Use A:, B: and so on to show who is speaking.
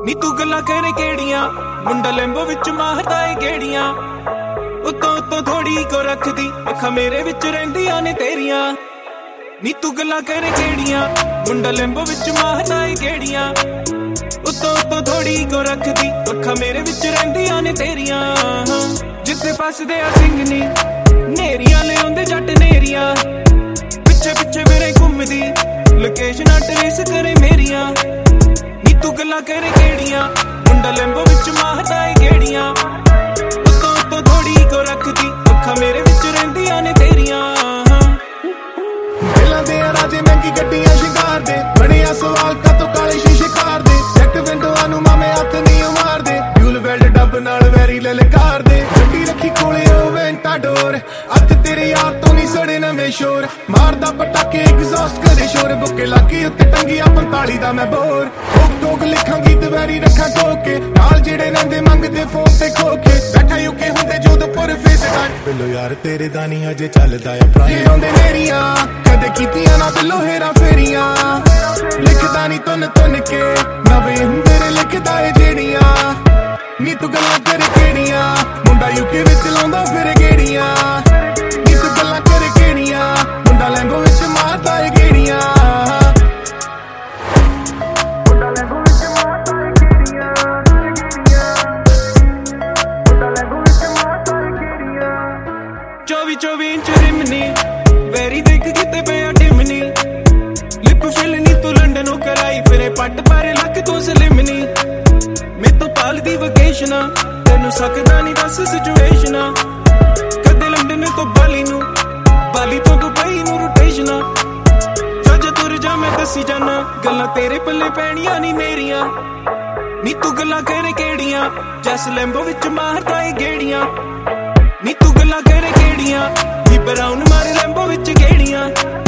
A: ਨੀ ਤੂੰ ਗੱਲਾਂ ਕਰੇ ਕਿਹੜੀਆਂ ਮੁੰਡਾ ਲੈਂਬੋ ਵਿੱਚ ਮਾਰਦਾ ਏ ਗੇੜੀਆਂ ਉਤੋਂ ਉਤੋਂ ਥੋੜੀ ਕੋ ਰੱਖਦੀ ਅੱਖਾਂ ਮੇਰੇ ਵਿੱਚ ਰਹਿੰਦੀਆਂ ਨੇ ਤੇਰੀਆਂ ਨੀ ਤੂੰ ਗੱਲਾਂ ਕਰੇ ਕਿਹੜੀਆਂ ਮੁੰਡਾ ਲੈਂਬੋ ਵਿੱਚ ਮਾਰਦਾ ਏ ਗੇੜੀਆਂ ਉਤੋਂ ਉਤੋਂ ਥੋੜੀ ਕੋ ਰੱਖਦੀ ਅੱਖਾਂ ਮੇਰੇ ਵਿੱਚ ਰਹਿੰਦੀਆਂ ਨੇ ਤੇਰੀਆਂ ਜਿੱਥੇ ਫਸਦੇ ਆ ਸਿੰਘ ਨੀ ਨੇਰੀਆਂ ਲਿਆਉਂਦੇ ਜੱਟ ਨੇਰੀਆਂ ਪਿੱਛੇ ਪਿੱਛੇ ਮੇਰੇ ਘੁੰਮਦੀ ਲੋਕੇਸ਼ਨਾਂ ਟਰੇਸ ਕਰੇ ਮੇਰੀਆਂ ਨੀ ਤੂੰ ਗੱਲਾਂ ਕਰੇ ਕਿਹੜੀਆਂ ਮੁੰਡਾ ਲੈਂਬੋ ਵਿੱਚ ਮਾਰਦਾ ਏ ਗੇੜੀਆਂ ਉਤੋਂ ਉਤੋਂ ਥੋੜੀ ਕੋ ਰੱਖਦੀ ਅੱਖਾਂ ਮੇਰੇ ਵਿੱਚ ਰਹਿੰਦੀਆਂ ਨੇ ਤੇਰੀਆਂ
B: ਦਿਲਾਂ ਦੇ ਰਾਜੇ ਮਹਿੰਗੀ ਗੱਡੀਆਂ ਸ਼ਿੰਗਾਰ ਦੇ ਬਣਿਆ ਸਵਾਲ ਕਾਤੋਂ ਕਾਲੇ ਸ਼ੀਸ਼ੇ ਕਾਰ ਦੇ ਚੈੱਕ ਵਿੰਡੋਆਂ ਨੂੰ ਮਾਮੇ ਹੱਥ ਨਹੀਂ ਮਾਰਦੇ ਫਿਊਲ ਵੈਲਡ ਡੱਬ ਨਾਲ ਵੈਰੀ ਲਲਕਾਰ ਦੇ ਗੱਡੀ ਰੱਖੀ ਕੋਲੇ ਉਹ ਵੈਂਟਾਡੋਰ ਅੱਜ ਤੇਰੇ ਯਾਰ ਤੋਂ ਨਹੀਂ ਸੜੇ ਨਵੇਂ ਸ਼ੋਰ ਮਾਰਦਾ ਪਟਾਕੇ ਐਗਜ਼ੌਸਟ ਕਰੇ ਸ਼ੋਰ ਬੁੱਕੇ ਲਾਗੇ ਉੱਤੇ ਟੰਗੀਆਂ 45 ਦਾ ਮੈਂ ਬੋਰ ਠੋਕ ਲਿਖਾਂਗੀ ਦੁਵੈਰੀ ਰੱਖਾਂ ਠੋਕੇ ਨਾਲ ਜਿਹੜੇ ਰਹਿੰਦੇ ਮੰਗਦੇ ਫੋਨ ਤੇ ਖੋਕੇ ਬੈਠਾ ਯੂਕੇ ਹੁੰਦੇ ਜੋਧਪੁਰ ਫੇਸ ਟਾਈਮ ਬਿੱਲੋ ਯਾਰ ਤੇਰੇ ਦਾ ਨਹੀਂ ਅਜੇ ਚੱਲਦਾ ਏ ਪੁਰਾਣੇ ਆਉਂਦੇ ਮੇਰੀਆਂ ਕਦੇ ਕੀਤੀਆਂ ਨਾ ਬਿੱਲੋ ਹੇਰਾ ਫੇਰੀਆਂ ਲਿਖਦਾ ਨਹੀਂ ਤੁੰਨ ਕੇ ਨਵੇਂ ਹੁੰਦੇ ਨੇ ਲਿਖਦਾ ਏ ਜਿਹੜੀਆਂ ਨੀ ਤੂੰ ਗੱਲਾਂ ਕਰ ਕਿਹੜੀਆਂ ਮੁੰਡਾ ਯੂਕੇ ਵਿੱਚ ਲਾਉਂਦਾ ਫਿਰ ਗੇੜੀਆਂ ਨੀ ਤੂੰ ਗੱਲਾਂ ਕਰ ਕਿਹੜੀਆਂ ਮੁੰਡਾ ਲੈਂਬੋ ਵਿੱਚ ਮਾਰਦਾ ਏ ਗੇੜੀਆਂ ਮੁੰਡਾ ਲੈਂਬੋ ਵਿੱਚ ਮਾਰਦਾ ਏ ਗੇੜੀਆਂ
A: 24 ਇੰਚ ਰਿਮਨੀ ਵੈਰੀ ਦੇਖ ਕਿਤੇ ਪਿਆ ਡਿਮਨੀ ਲਿਪ ਫਿਲ ਨੀ ਤੂੰ ਲੰਡਨੋਂ ਕਰਾਈ ਫਿਰੇ ਪੱਟ ਪਾਰੇ ਲੱਕ ਤੋਂ ਸਲਿਮਨੀ ਮੈਂ ਤੋਂ ਪਾਲਦੀ ਵਕੇਸ਼ਨਾਂ ਤੈਨੂੰ ਸਕਦਾ ਨਹੀਂ ਦੱਸ ਸਿਚੁਏਸ਼ਨਾਂ ਕਦੇ ਲੰਡਨ ਤੋਂ ਬਾਲੀ ਤੋਂ ਦੁਬਈ ਨੂੰ ਰੋਟੇਸ਼ਨਾਂ ਜੱਜ ਤੁਰ ਜਾ ਮੈਂ ਦੱਸੀ ਜਾਨਾ ਗੱਲਾਂ ਤੇਰੇ ਪੱਲੇ ਪੈਣੀਆਂ ਨਹੀਂ ਮੇਰੀਆਂ ਨੀ ਤੂੰ ਗੱਲਾਂ ਕਰੇ ਕਿਹੜੀਆਂ ਜੈਸ ਲੈਂਬੋ ਵਿੱਚ ਮਾਰਦਾ ਏ ਗੇੜੀਆਂ ਨੀ ਤੂੰ ਗੱਲਾਂ ਕਰੇ ਕਿਹੜੀਆਂ ਨੀ ਬਰਾਊਨ ਮਾਰੇ ਲੈਂਬੋ ਵਿੱਚ ਗੇੜੀਆਂ